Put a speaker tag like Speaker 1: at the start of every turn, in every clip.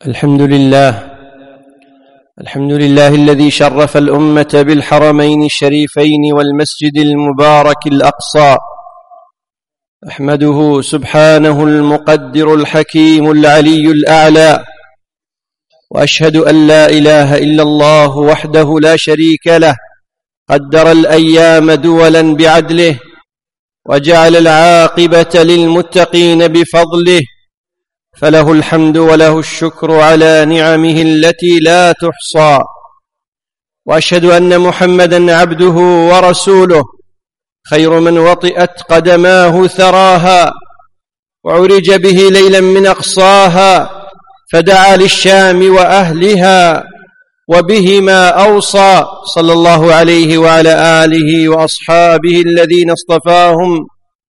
Speaker 1: الحمد لله الذي شرف الأمة بالحرمين الشريفين والمسجد المبارك الأقصى. أحمده سبحانه المقدر الحكيم العلي الأعلى، وأشهد أن لا إله إلا الله وحده لا شريك له، قدر الأيام دولا بعدله، وجعل العاقبة للمتقين بفضله، فله الحمد وله الشكر على نعمه التي لا تحصى. وأشهد أن محمدًا عبده ورسوله، خير من وطئت قدماه ثراها، وعرج به ليلا من أقصاها، فدعا للشام وأهلها وبهما أوصى، صلى الله عليه وعلى آله وأصحابه الذين اصطفاهم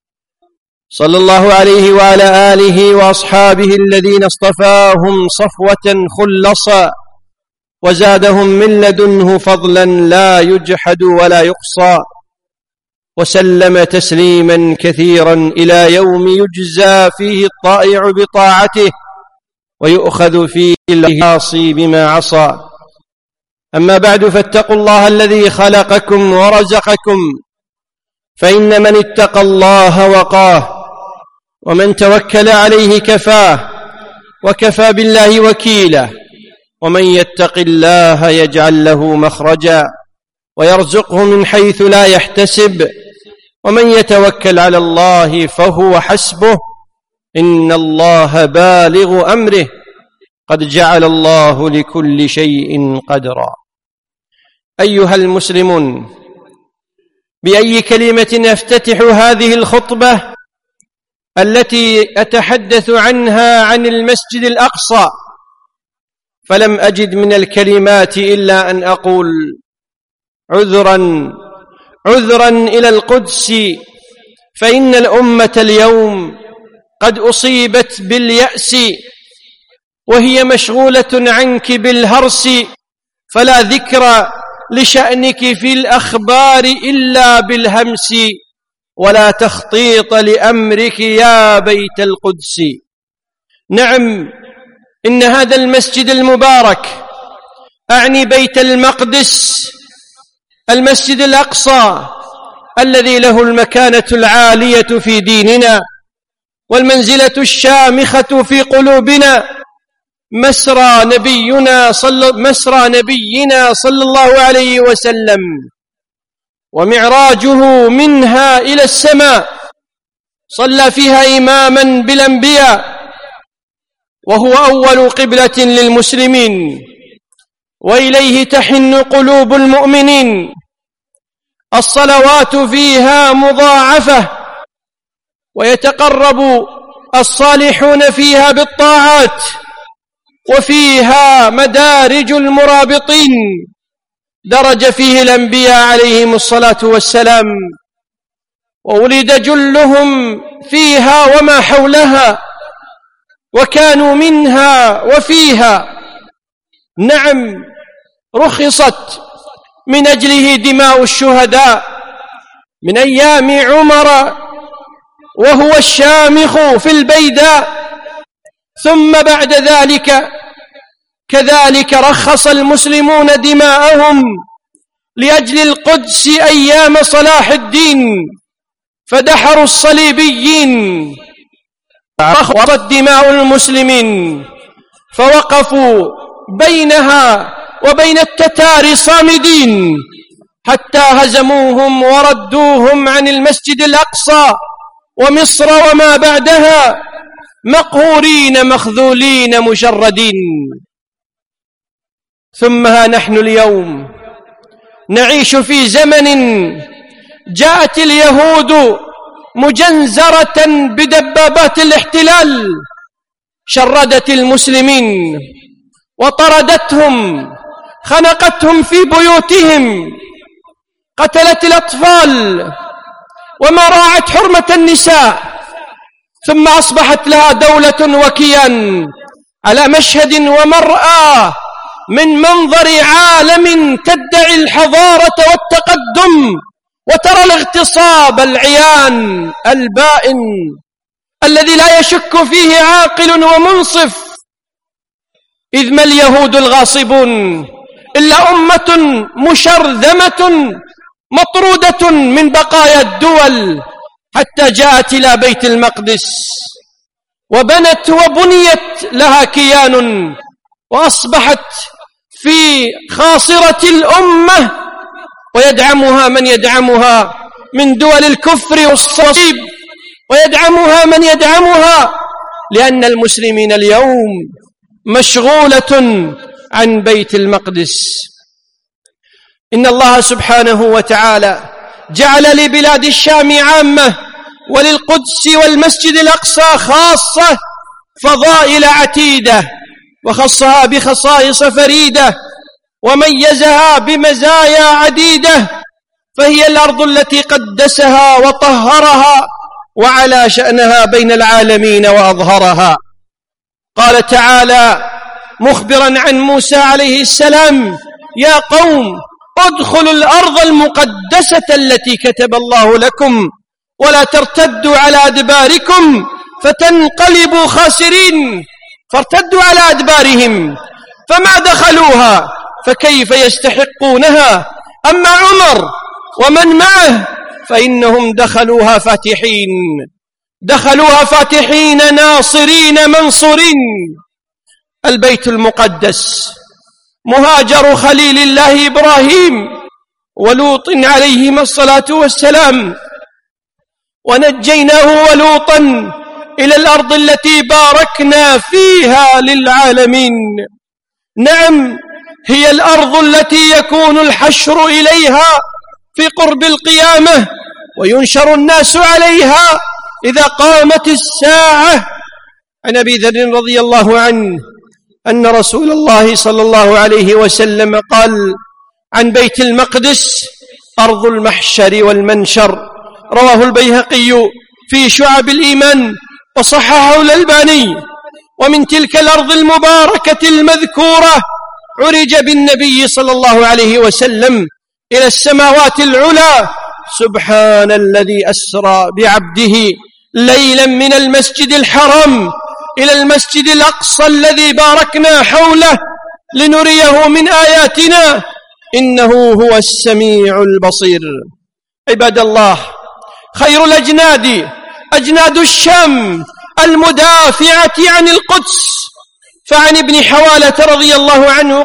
Speaker 1: صفوة خلصا، وزادهم من لدنه فضلا لا يجحد ولا يقصى، وسلم تسليما كثيرا إلى يوم يجزى فيه الطائع بطاعته ويؤخذ فيه العاصي بما عصى. أما بعد، فاتقوا الله الذي خلقكم ورزقكم، فإن من اتقى الله وقاه، ومن توكل عليه كفاه، وكفى بالله وكيلا. ومن يتق الله يجعل له مخرجا ويرزقه من حيث لا يحتسب، ومن يتوكل على الله فهو حسبه، إن الله بالغ أمره، قد جعل الله لكل شيء قدرا. أيها المسلمون، بأي كلمة أفتتح هذه الخطبة التي أتحدث عنها عن المسجد الأقصى؟ فلم أجد من الكلمات إلا أن أقول عذرا إلى القدس، فإن الأمة اليوم قد أصيبت باليأس، وهي مشغولة عنك بالهرس، فلا ذكر لشأنك في الأخبار إلا بالهمس، ولا تخطيط لأمرك يا بيت القدس. نعم، إن هذا المسجد المبارك، أعني بيت المقدس، المسجد الأقصى الذي له المكانة العالية في ديننا والمنزلة الشامخة في قلوبنا، مسرى نبينا صلى الله عليه وسلم، ومعراجه منها إلى السماء، صلى فيها إماما بالأنبياء، وهو أول قبلة للمسلمين، وإليه تحن قلوب المؤمنين. الصلوات فيها مضاعفة، ويتقرب الصالحون فيها بالطاعات، وفيها مدارج المرابطين، درج فيه الأنبياء عليهم الصلاة والسلام، وولد جلهم فيها وما حولها، وكانوا منها وفيها. نعم، رخصت من أجله دماء الشهداء من أيام عمر وهو الشامخ في البيداء، ثم بعد ذلك كذلك رخص المسلمون دماءهم لأجل القدس أيام صلاح الدين، فدحروا الصليبيين، رخصت دماء المسلمين، فوقفوا بينها وبين التتار صامدين، حتى هزموهم وردوهم عن المسجد الأقصى ومصر وما بعدها، مقهورين مخذولين مشردين. ثم ها نحن اليوم نعيش في زمن جاءت اليهود مجنزرة بدبابات الاحتلال، شردت المسلمين وطردتهم، خنقتهم في بيوتهم، قتلت الأطفال، وما راعت حرمة النساء، ثم أصبحت لها دولة وكيان على مشهد ومرأى من منظر عالم تدعي الحضارة والتقدم، وترى الاغتصاب العيان البائن الذي لا يشك فيه عاقل ومنصف. إذ ما اليهود الغاصبون إلا أمة مشرذمة مطرودة من بقايا الدول حتى جاءت إلى بيت المقدس وبنت وبنيت لها كيان، وأصبحت في خاصرة الأمة، ويدعمها من يدعمها من دول الكفر والصليب، ويدعمها من يدعمها، لأن المسلمين اليوم مشغولة عن بيت المقدس. إن الله سبحانه وتعالى جعل لبلاد الشام عامة وللقدس والمسجد الأقصى خاصة فضائل عتيدة، وخصها بخصائص فريدة، وميزها بمزايا عديدة، فهي الأرض التي قدسها وطهرها وعلى شأنها بين العالمين وأظهرها. قال تعالى مخبرا عن موسى عليه السلام: يا قوم ادخلوا الأرض المقدسة التي كتب الله لكم ولا ترتدوا على أدباركم فتنقلبوا خاسرين. فارتدوا على أدبارهم فما دخلوها فكيف يستحقونها. أما عمر ومن معه فإنهم دخلوها فاتحين ناصرين منصورين. البيت المقدس مهاجر خليل الله إبراهيم ولوط عليهما الصلاة والسلام، ونجيناه ولوطا إلى الأرض التي باركنا فيها للعالمين. نعم، هي الأرض التي يكون الحشر إليها في قرب القيامة، وينشر الناس عليها إذا قامت الساعة. عن أبي ذر رضي الله عنه أن رسول الله صلى الله عليه وسلم قال عن بيت المقدس: أرض المحشر والمنشر. رواه البيهقي في شعب الإيمان وصححه الألباني. ومن تلك الأرض المباركة المذكورة عرج بالنبي صلى الله عليه وسلم إلى السماوات العلى. سبحان الذي أسرى بعبده ليلا من المسجد الحرام إلى المسجد الأقصى الذي باركنا حوله لنريه من آياتنا إنه هو السميع البصير. عباد الله، خير الأجناد أجناد الشام المدافعة عن القدس. فعن ابن حوالة رضي الله عنه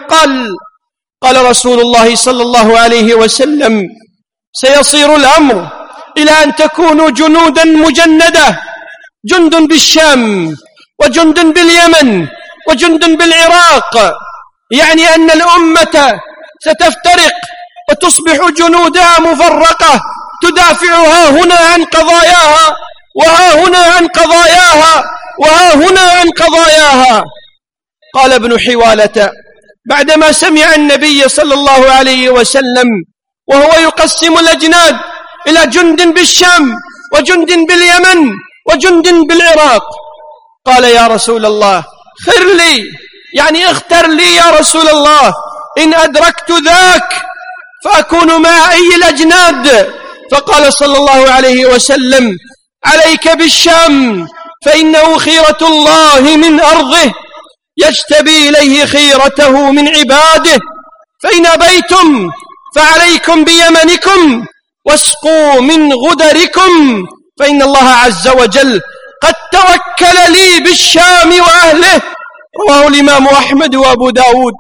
Speaker 1: قال رسول الله صلى الله عليه وسلم: سيصير الأمر إلى أن تكونوا جنودا مجندة، جند بالشام وجند باليمن وجند بالعراق، يعني أن الأمة ستفترق وتصبح جنودها مفرقة تدافعها هنا عن قضاياها وها هنا عن قضاياها وها هنا عن قضاياها. قال ابن حوالة بعدما سمع النبي صلى الله عليه وسلم وهو يقسم الأجناد إلى جند بالشام وجند باليمن وجند بالعراق، قال: يا رسول الله، خر لي، يعني اختر لي يا رسول الله، إن أدركت ذاك فأكون مع أي الأجناد. فقال صلى الله عليه وسلم: عليك بالشام، فإنه خيرة الله من أرضه، يجتبي إليه خيرته من عباده. فإن أبيتم فعليكم بيمنكم واسقوا من غدركم، فإن الله عز وجل قد توكل لي بالشام وأهله. رواه الإمام أحمد وأبو داود.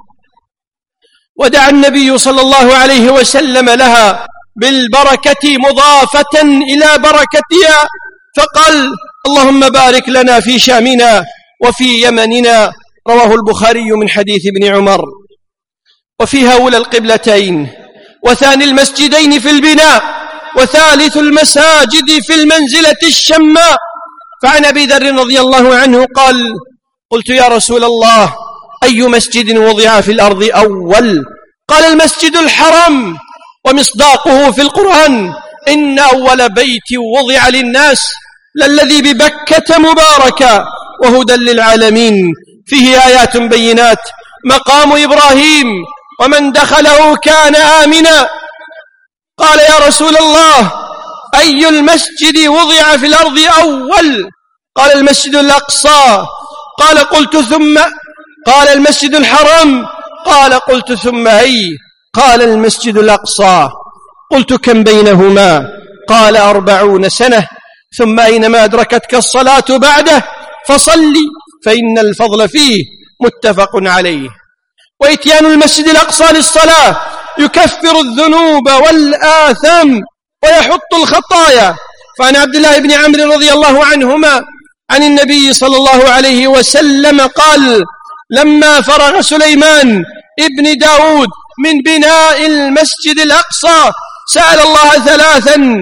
Speaker 1: ودعا النبي صلى الله عليه وسلم لها بالبركة مضافة إلى بركتها، فقال: اللهم بارك لنا في شامنا وفي يمننا. رواه البخاري من حديث ابن عمر. وفيها أولى القبلتين، وثاني المسجدين في البناء، وثالث المساجد في المنزلة الشماء. فعن أبي ذر رضي الله عنه قال: قلت: يا رسول الله، أي مسجد وضع في الأرض أول؟ قال: المسجد الحرام. ومصداقه في القرآن: إن أول بيت وضع للناس للذي ببكة مباركا وهدى للعالمين، فيه آيات بينات مقام إبراهيم ومن دخله كان آمنا. قال: يا رسول الله، أي المسجد وضع في الأرض أول؟ قال: المسجد الأقصى. قال: قلت: ثم؟ قال المسجد الحرام. قال قلت ثم أي؟ قال المسجد الأقصى. قلت كم بينهما؟ قال 40 سنة. ثم أينما أدركتك الصلاة بعده فصل فإن الفضل فيه متفق عليه. وإتيان المسجد الأقصى للصلاة يكفر الذنوب والآثام ويحط الخطايا. فعن عبد الله بن عمرو رضي الله عنهما عن النبي صلى الله عليه وسلم قال: لما فرغ سليمان ابن داود من بناء المسجد الأقصى سأل الله 3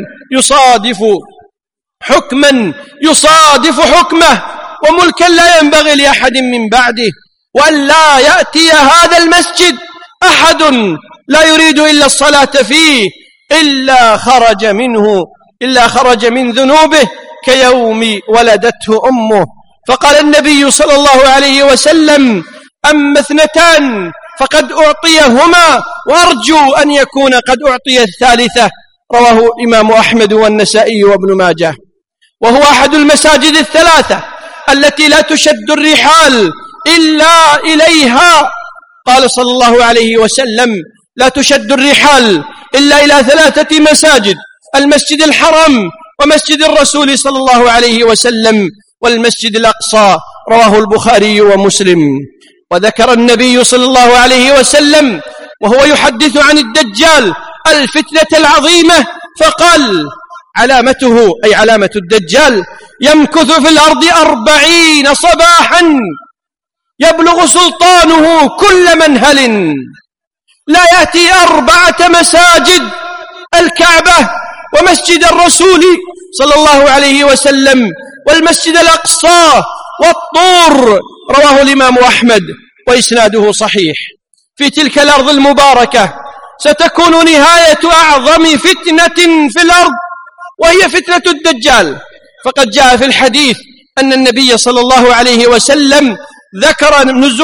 Speaker 1: يصادف حكمه وملكا لا ينبغي لأحد من بعده، وأن لا يأتي هذا المسجد أحد لا يريد إلا الصلاة فيه إلا خرج من ذنوبه كيوم ولدته أمه. فقال النبي صلى الله عليه وسلم: أما 2 فقد أعطيهما وأرجو أن يكون قد أعطي الثالثة. رواه الإمام أحمد والنسائي وابن ماجه. وهو أحد المساجد 3 التي لا تشد الرحال إلا إليها. قال صلى الله عليه وسلم: لا تشد الرحال إلا إلى 3 مساجد: المسجد الحرام، ومسجد الرسول صلى الله عليه وسلم، والمسجد الأقصى. رواه البخاري ومسلم. وذكر النبي صلى الله عليه وسلم وهو يحدث عن الدجال الفتنة العظيمة فقال: علامته أي علامة الدجال يمكث في الأرض 40 صباحا يبلغ سلطانه كل منهل، لا يأتي 4 مساجد: الكعبة ومسجد الرسول صلى الله عليه وسلم والمسجد الأقصى والطور. رواه الإمام أحمد وإسناده صحيح. في تلك الأرض المباركة ستكون نهاية أعظم فتنة في الأرض، وهي فتنة الدجال. فقد جاء في الحديث أن النبي صلى الله عليه وسلم ذكر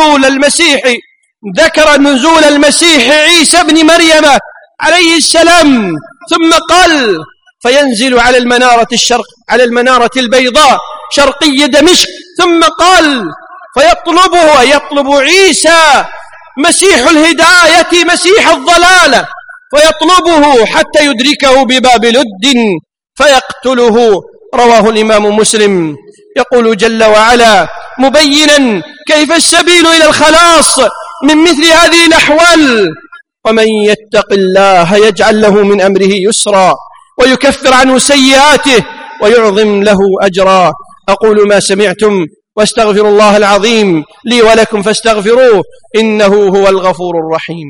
Speaker 1: نزول المسيح عيسى بن مريم عليه السلام، ثم قال: فينزل على المنارة البيضاء شرقي دمشق، ثم قال: يطلب عيسى مسيح الهداية مسيح الضلالة، فيطلبه حتى يدركه بباب لد فيقتله. رواه الإمام مسلم. يقول جل وعلا مبينا كيف السبيل إلى الخلاص من مثل هذه الأحوال: ومن يتق الله يجعل له من أمره يسرا ويكفر عنه سيئاته ويعظم له أجرا. أقول ما سمعتم واستغفر الله العظيم لي ولكم فاستغفروه إنه هو الغفور الرحيم.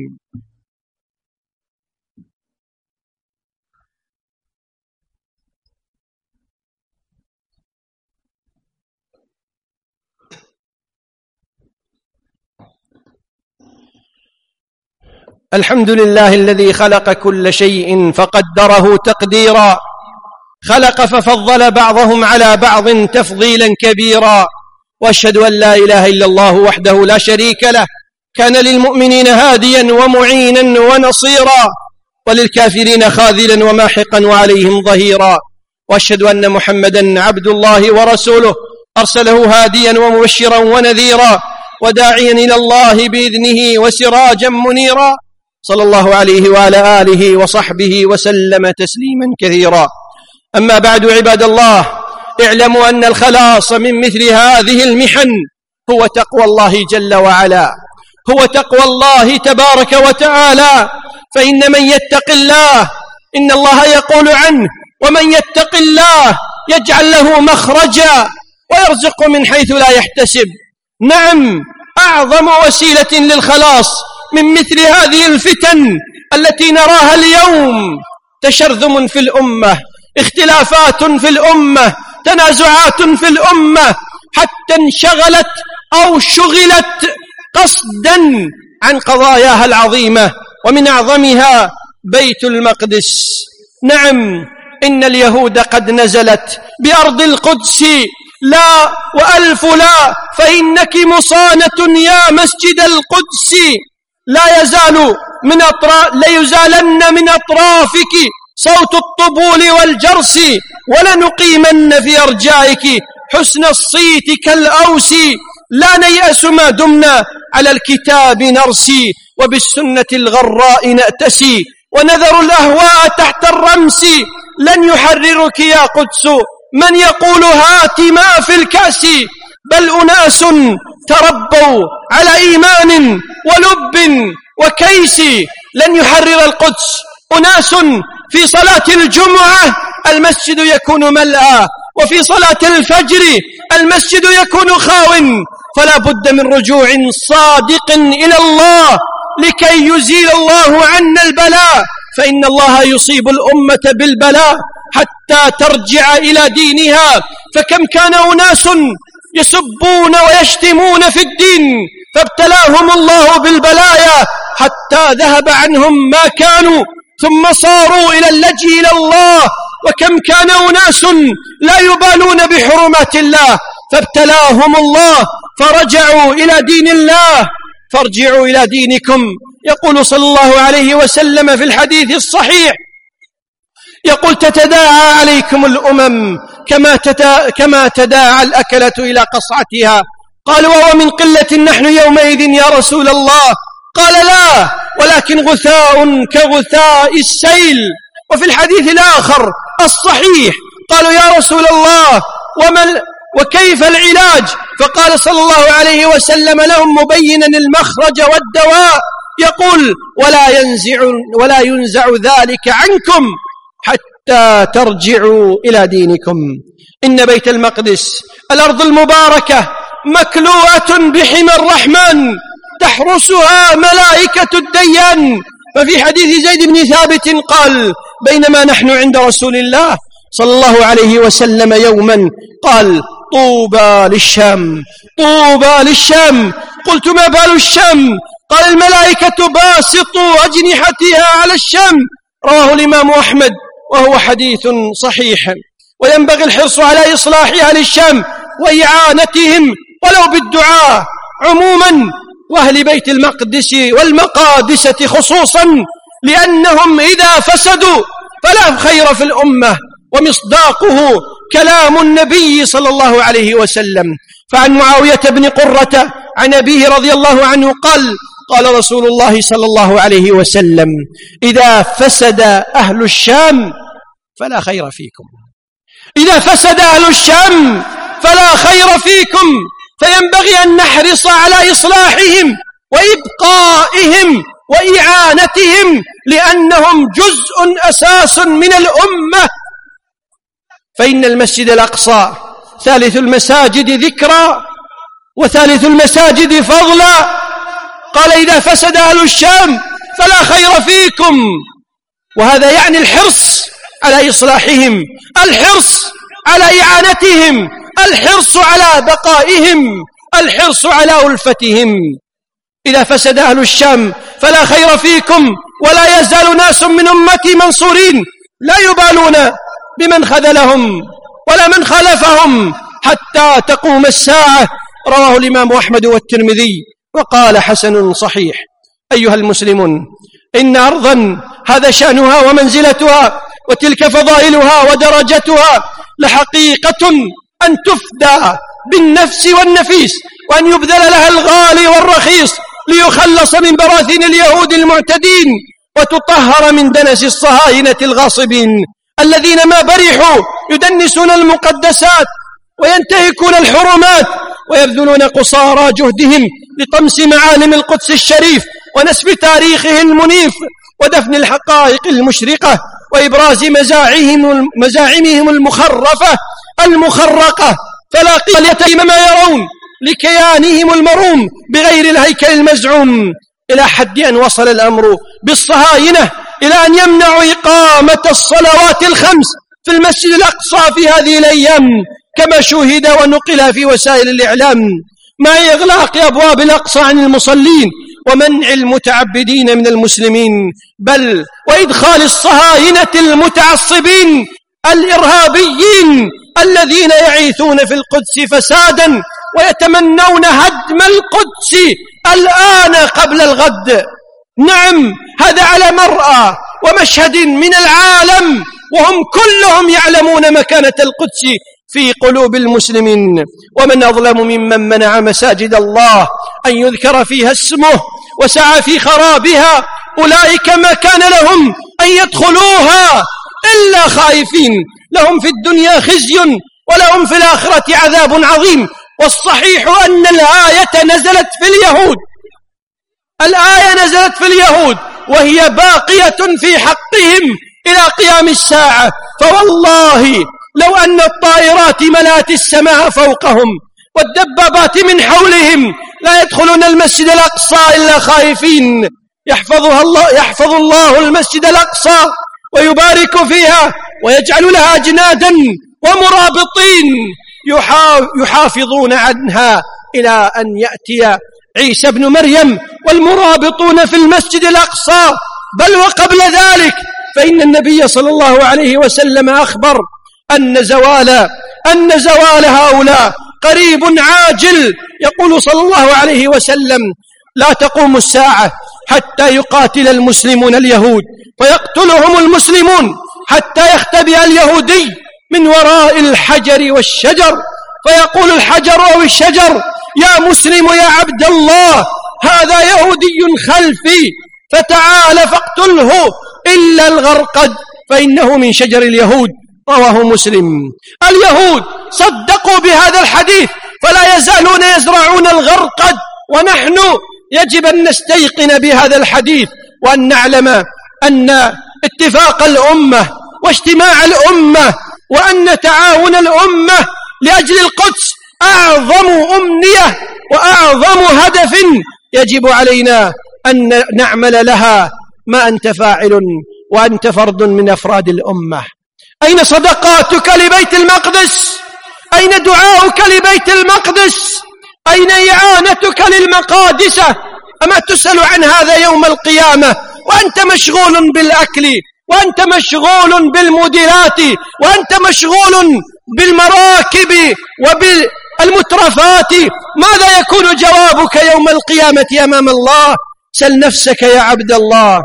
Speaker 1: الحمد لله الذي خلق كل شيء فقدره تقديرا، خلق ففضل بعضهم على بعض تفضيلا كبيرا. وأشهد أن لا إله إلا الله وحده لا شريك له، كان للمؤمنين هاديا ومعينا ونصيرا، وللكافرين خاذلا وماحقا وعليهم ظهيرا. وأشهد أن محمدا عبد الله ورسوله، أرسله هاديا ومبشرا ونذيرا وداعيا إلى الله بإذنه وسراجا منيرا، صلى الله عليه وعلى آله وصحبه وسلم تسليما كثيرا. أما بعد، عباد الله، اعلموا أن الخلاص من مثل هذه المحن هو تقوى الله جل وعلا، هو تقوى الله تبارك وتعالى. فإن من يتق الله، إن الله يقول عنه: ومن يتق الله يجعل له مخرجا ويرزق من حيث لا يحتسب. نعم، أعظم وسيلة للخلاص من مثل هذه الفتن التي نراها اليوم تشرذم في الأمة، اختلافات في الأمة، تنازعات في الأمة، حتى انشغلت أو شغلت قصدا عن قضاياها العظيمة، ومن أعظمها بيت المقدس. نعم، إن اليهود قد نزلت بأرض القدس، لا وألف لا، فإنك مصانة يا مسجد القدس، لا يزالن من أطرافك صوت الطبول والجرس، ولنقيمن في أرجائك حسن الصيت كالأوس، لا نيأس ما دمنا على الكتاب نرسي، وبالسنة الغراء نأتسي، ونذر الأهواء تحت الرمس. لن يحررك يا قدس من يقول هات ما في الكأس، بل أناس تربوا على إيمان ولب وكيس. لن يحرر القدس أناس في صلاة الجمعة المسجد يكون ملأى، وفي صلاة الفجر المسجد يكون خاو، فلا بد من رجوع صادق إلى الله لكي يزيل الله عنا البلاء، فإن الله يصيب الأمة بالبلاء حتى ترجع إلى دينها. فكم كان أناس يسبون ويشتمون في الدين فابتلاهم الله بالبلايا حتى ذهب عنهم ما كانوا، ثم صاروا إلى اللجئ إلى الله. وكم كان أناس لا يبالون بحرمات الله فابتلاهم الله فرجعوا إلى دين الله. فارجعوا إلى دينكم. يقول صلى الله عليه وسلم في الحديث الصحيح، يقول تتداعى عليكم الأمم كما تداعى الأكلة إلى قصعتها. قالوا وهو من قلة نحن يومئذ يا رسول الله؟ قال لا، ولكن غثاء كغثاء السيل. وفي الحديث الآخر الصحيح قالوا يا رسول الله وكيف العلاج؟ فقال صلى الله عليه وسلم لهم مبينا المخرج والدواء، يقول ولا ينزع ذلك عنكم حتى ترجعوا إلى دينكم. إن بيت المقدس الأرض المباركة مكلوءة بحمى الرحمن تحرسها ملائكة الديان. ففي حديث زيد بن ثابت قال بينما نحن عند رسول الله صلى الله عليه وسلم يوما قال طوبى للشام، طوبى للشام. قلت ما بال الشام؟ قال الملائكة باسطوا أجنحتها على الشام. رواه الإمام أحمد وهو حديث صحيح. وينبغي الحرص على إصلاح أهل الشام وإعانتهم ولو بالدعاء عموما، وأهل بيت المقدس والمقادسة خصوصا، لأنهم إذا فسدوا فلا خير في الأمة، ومصداقه كلام النبي صلى الله عليه وسلم. فعن معاوية بن قرة عن أبيه رضي الله عنه قال رسول الله صلى الله عليه وسلم إذا فسد أهل الشام فلا خير فيكم، إذا فسد أهل الشام فلا خير فيكم. فينبغي أن نحرص على إصلاحهم وإبقائهم وإعانتهم، لأنهم جزء أساس من الأمة. فإن المسجد الأقصى ثالث المساجد ذكرا وثالث المساجد فضلا. قال إذا فسد أهل الشام فلا خير فيكم، وهذا يعني الحرص على إصلاحهم، الحرص على إعانتهم، الحرص على بقائهم، الحرص على ألفتهم. إذا فسد أهل الشام فلا خير فيكم، ولا يزال ناس من أمتي منصورين لا يبالون بمن خذلهم ولا من خالفهم حتى تقوم الساعة. رواه الإمام أحمد والترمذي وقال حسن صحيح. أيها المسلمون، إن أرضا هذا شأنها ومنزلتها وتلك فضائلها ودرجتها لحقيقة أن تفدى بالنفس والنفيس، وأن يبذل لها الغالي والرخيص ليخلص من براثن اليهود المعتدين، وتطهر من دنس الصهاينة الغاصبين الذين ما برحوا يدنسون المقدسات وينتهكون الحرمات ويبذلون قصارى جهدهم لطمس معالم القدس الشريف ونسف تاريخه المنيف ودفن الحقائق المشرقة وإبراز مزاعمهم المخرفة المخرقة. فلا قيل ما يرون لكيانهم المروم بغير الهيكل المزعوم، إلى حد أن وصل الأمر بالصهاينة إلى أن يمنعوا إقامة الصلوات الخمس في المسجد الأقصى في هذه الأيام، كما شوهد ونقل في وسائل الإعلام، مع إغلاق أبواب الأقصى عن المصلين ومنع المتعبدين من المسلمين، بل وإدخال الصهاينة المتعصبين الإرهابيين الذين يعيثون في القدس فسادا ويتمنون هدم القدس الآن قبل الغد. نعم، هذا على مرأى ومشهد من العالم، وهم كلهم يعلمون مكانة القدس في قلوب المسلمين. ومن أظلم ممن منع مساجد الله أن يذكر فيها اسمه وسعى في خرابها. أولئك ما كان لهم أن يدخلوها إلا خائفين، لهم في الدنيا خزي ولهم في الآخرة عذاب عظيم. والصحيح أن الآية نزلت في اليهود وهي باقية في حقهم إلى قيام الساعة. فوالله لو أن الطائرات ملأت السماء فوقهم والدبابات من حولهم لا يدخلون المسجد الأقصى إلا خائفين. يحفظ الله المسجد الأقصى ويبارك فيها ويجعل لها أجنادا ومرابطين يحافظون عنها إلى أن يأتي عيسى بن مريم والمرابطون في المسجد الأقصى. بل وقبل ذلك فإن النبي صلى الله عليه وسلم أخبر أن زوال هؤلاء قريب عاجل. يقول صلى الله عليه وسلم: لا تقوم الساعة حتى يقاتل المسلمون اليهود فيقتلهم المسلمون، حتى يختبئ اليهودي من وراء الحجر والشجر فيقول الحجر أو الشجر: يا مسلم يا عبد الله، هذا يهودي خلفي، فتعال فاقتله إلا الغرقد فإنه من شجر اليهود. رواه مسلم. اليهود صدقوا بهذا الحديث فلا يزالون يزرعون الغرقد، ونحن يجب أن نستيقن بهذا الحديث وأن نعلم أن اتفاق الأمة واجتماع الأمة وأن تعاون الأمة لأجل القدس أعظم أمنية وأعظم هدف يجب علينا أن نعمل لها ما أنت فاعل وأنت فرد من أفراد الأمة. أين صدقاتك لبيت المقدس؟ أين دعاؤك لبيت المقدس؟ أين إعانتك للمقادسة؟ أما تسأل عن هذا يوم القيامة وأنت مشغول بالأكل، وأنت مشغول بالمديرات، وأنت مشغول بالمراكب وبالمترفات؟ ماذا يكون جوابك يوم القيامة أمام الله؟ سل نفسك يا عبد الله.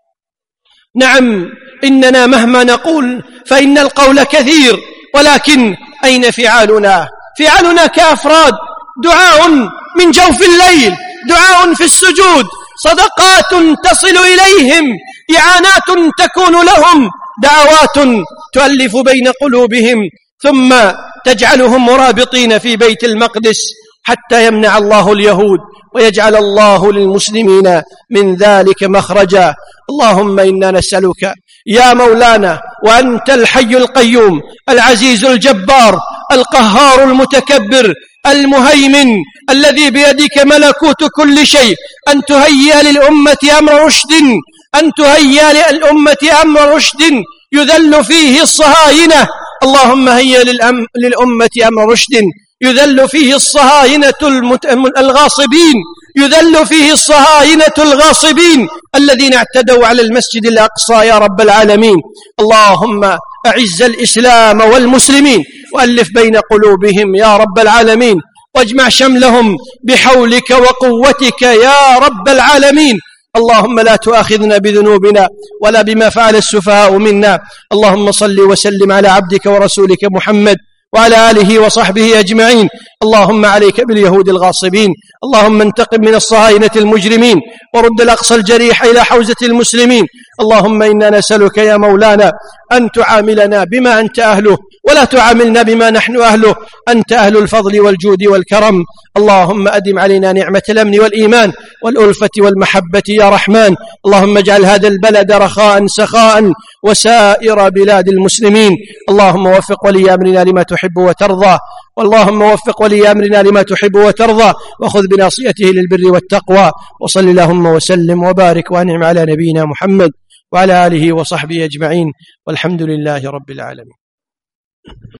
Speaker 1: نعم، إننا مهما نقول فإن القول كثير، ولكن أين فعالنا؟ فعالنا كأفراد دعاء من جوف الليل، دعاء في السجود، صدقات تصل إليهم، إعانات تكون لهم، دعوات تؤلف بين قلوبهم، ثم تجعلهم مرابطين في بيت المقدس حتى يمنع الله اليهود ويجعل الله للمسلمين من ذلك مخرجا. اللهم إنا نسألك يا مولانا وأنت الحي القيوم العزيز الجبار القهار المتكبر المهيمن الذي بيدك ملكوت كل شيء، أن تهيئ للأمة أمر رشد يذل فيه الصهاينة. اللهم هيئ للأمة أمر رشد يذل فيه الصهاينة الغاصبين الذين اعتدوا على المسجد الأقصى يا رب العالمين. اللهم أعز الإسلام والمسلمين وألف بين قلوبهم يا رب العالمين، واجمع شملهم بحولك وقوتك يا رب العالمين. اللهم لا تؤاخذنا بذنوبنا ولا بما فعل السفهاء منا. اللهم صل وسلم على عبدك ورسولك محمد وعلى آله وصحبه أجمعين. اللهم عليك باليهود الغاصبين، اللهم انتقم من الصهاينة المجرمين ورد الأقصى الجريح إلى حوزة المسلمين. اللهم إنا نسألك يا مولانا أن تعاملنا بما أنت أهله ولا تعاملنا بما نحن أهله، أنت أهل الفضل والجود والكرم. اللهم أدم علينا نعمة الأمن والإيمان والألفة والمحبة يا رحمن. اللهم اجعل هذا البلد رخاء سخاء وسائر بلاد المسلمين. اللهم وفق ولي أمرنا لما تحب وترضى، واللهم وفق ولي أمرنا لما تحب وترضى، وخذ بناصيته للبر والتقوى. وصل اللهم وسلم وبارك وأنعم على نبينا محمد وعلى آله وصحبه أجمعين، والحمد لله رب العالمين.